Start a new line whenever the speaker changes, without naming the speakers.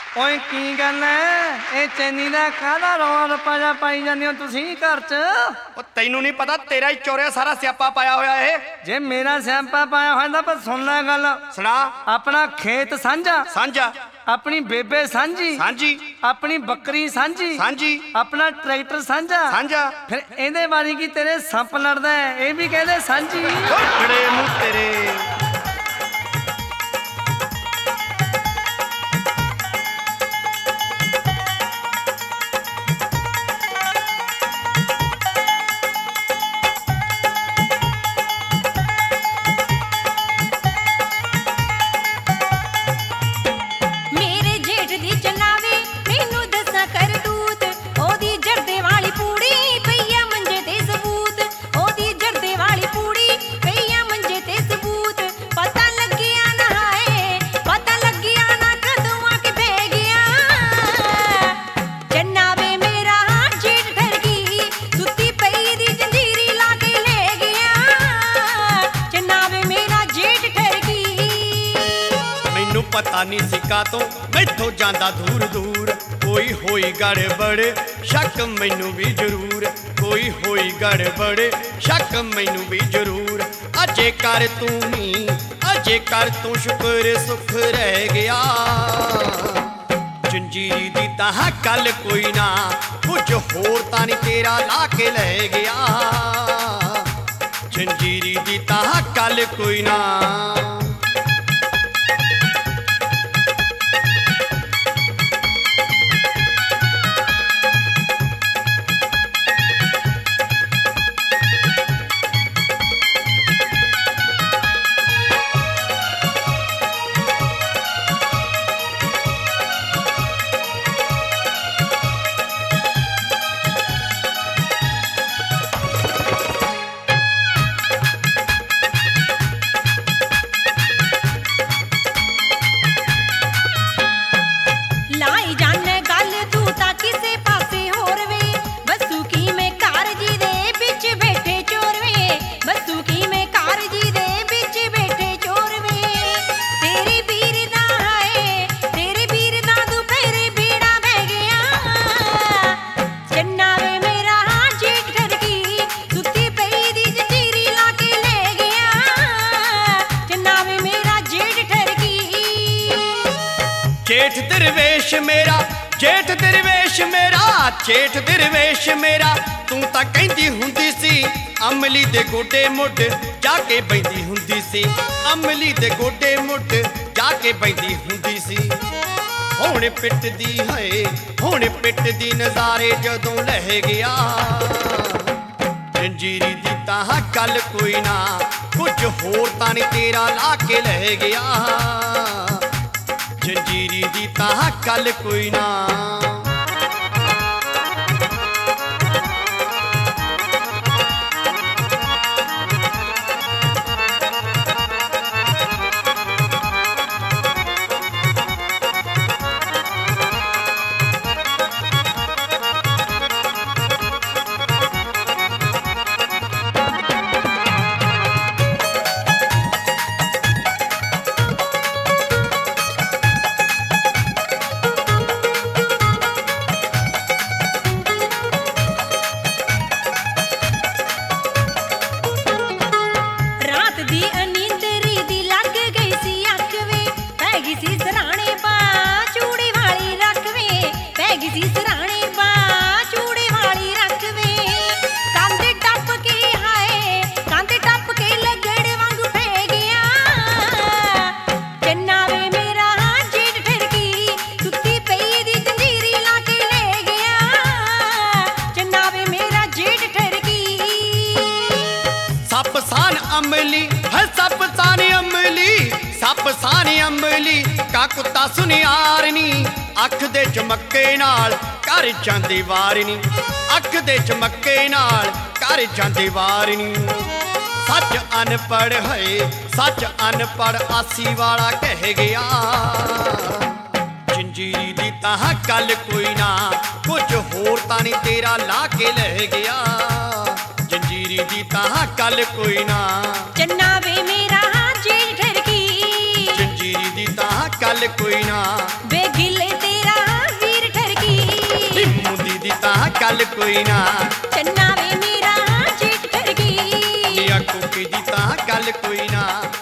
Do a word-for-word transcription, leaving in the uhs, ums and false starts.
ਓਏ ਕੀ ਗੱਲ ਐ? ਇਹ ਚੈਨੀ ਦਾ ਕਾਹਦਾ ਰੌਲਾ ਰੱਪਾ ਜਾ ਪਾਈ ਜਾਂਦੇ ਹੋ ਤੁਸੀਂ ਘਰ 'ਚ?
ਉਹ ਤੈਨੂੰ ਨਹੀਂ ਪਤਾ, ਤੇਰਾ ਹੀ ਚੋਰਿਆ ਸਾਰਾ ਸਿਆਪਾ ਪਾਇਆ ਹੋਇਆ ਇਹ।
ਜੇ ਮੇਰਾ ਸਿਆਪਾ ਪਾਇਆ ਹੋਇਆ ਤਾਂ ਪਰ ਸੁਣ ਲੈ ਗੱਲ।
ਸੁਣਾ।
ਆਪਣਾ ਖੇਤ ਸਾਂਝਾ,
ਸਾਂਝਾ।
ਆਪਣੀ ਬੇਬੇ ਸਾਂਝੀ,
ਸਾਂਝੀ।
ਆਪਣੀ ਬੱਕਰੀ ਸਾਂਝੀ,
ਸਾਂਝੀ।
ਆਪਣਾ ਟਰੈਕਟਰ ਸਾਂਝਾ,
ਸਾਂਝਾ।
ਫਿਰ ਇਹਦੇ ਬਾਰੇ ਕੀ ਤੇਰੇ ਸੱਪ ਲੜਦਾ ਹੈ, ਇਹ ਵੀ ਕਹਿੰਦੇ ਸਾਂਝੀ।
ਓਏ ਮੂੰਹ ਤੇਰੇ। पता नहीं सिक्का तो मैथों जांदा दूर दूर। कोई होई गड़बड़ शक मैनू भी जरूर, कोई होई गड़बड़ शक मैनू भी जरूर। अजे कर तू ही अजे कर तू शुक्र सुख रह गया। जंजीरी दी तां गल कोई ना, कुछ होर तां नहीं तेरा ला के लै गया। जंजीरी दी तां गल कोई ना। जेठ दरवेश मेरा जेठ दरवेश मेरा जेठ दरवेश मेरा, तू तां कहंदी हुंदी सी अमली दे गोडे मुड जाके बैंदी हुंदी सी। अमली दे गोडे मुड जाके बैंदी हुंदी सी। हुण पिटदी है हुण पिटदी नज़ारे जदों लह गया। जंजीरी दी तां गल कोई ना, कुछ होर तां नहीं तेरा ला के लह गया। जंजीरी दी तां गल कोई ना। अमली है सप सानी अमली सप सानी अमली का कुत्ता सुनियारनी। अख दे चमक्के नाल कर जांदी वारनी, अख दे चमक्के नाल कर जांदी वारनी। सच अनपढ़ है सच अनपढ़ आसी वाला कह गया। जंजीरी दी तां गल कोई ना, कुछ होर तां नहीं तेरा ला के लह गया। जंजीरी दी तां गल कोई ना।
चन्ना वे मेरा जेठ ठरकी,
जंजीरी दी तां गल कोई ना।
वे गिले तेरा
ਗੱਲ ਕੋਈ ਨਾ
ਚੰਨਾ ਵੇ ਮੇਰਾ ਜੇਠ ਕਰ ਗਈ
ਨੀ ਆਖੋ ਕਿ ਦੀ ਤਾਂ ਗੱਲ ਕੋਈ ਨਾ